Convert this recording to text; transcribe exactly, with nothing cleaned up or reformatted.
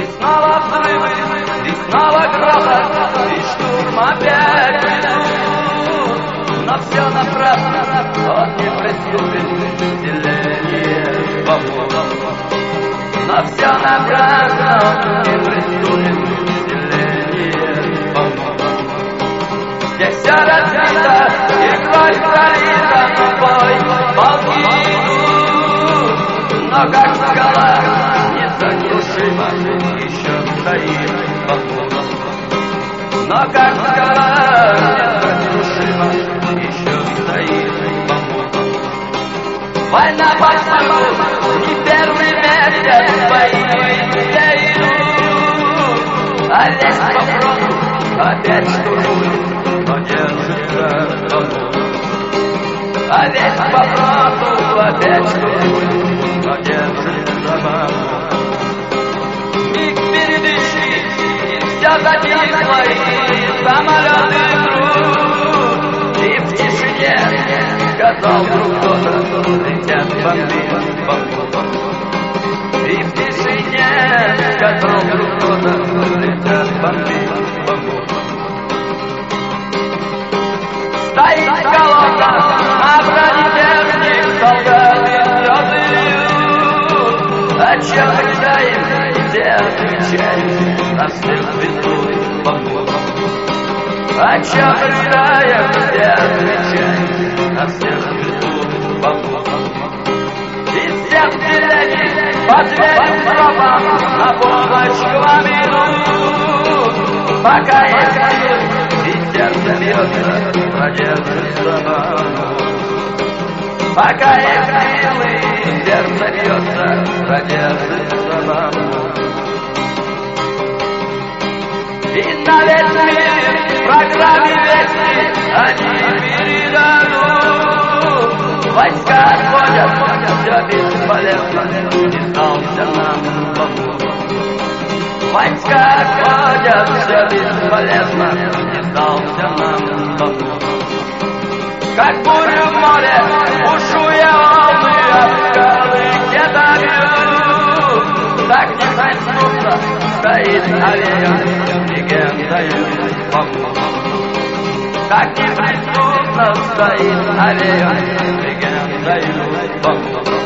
снова взрывы, и снова грохот, и штурм опять идут. Но все напрасно, он не приступит силение богов. Но все напрасно, он не приступит силение богов. Здесь все разбито, и кровь пролита, но бой полки идут. Но как скала несокрушима еще стоит богов. Но как скала несокрушима еще стоит богов. Война повсюду, не первый месяц бои все идут. А лезть по фронту опять штурмуют, но держится богов. А лезть по фронту опять штурмуют, но держится богов. Миг передыши, и все затихло, и самолеты идут. И в тишине сказал вдруг кто-то, летят бомбы богов. И в тишине сказал вдруг кто-то, летят бомбы богов. Стоит колонна, на бронетехник солдаты слезы льют. О чем рыдаем, все отвечают, на всех ведут богов. О чем рыдаем, все отвечают, на всех ведут богов. И все вселенной по зверям тропам на помощь к вам идут. Пока есть мир, и сердце бьется, продержится богов. Пока есть силы, сердце бьется, продержится богов. И на весь мир в программе вести они передадут. Войска отходят, все бесполезно, не сдался нам богов. Войска отходят, все бесполезно, не сдался нам богов. Как бурю в море, бушуя волны, от скалы где-то бьют. Так неприступно стоит аллея легендою богов. Так неприступно стоит аллея легендою богов.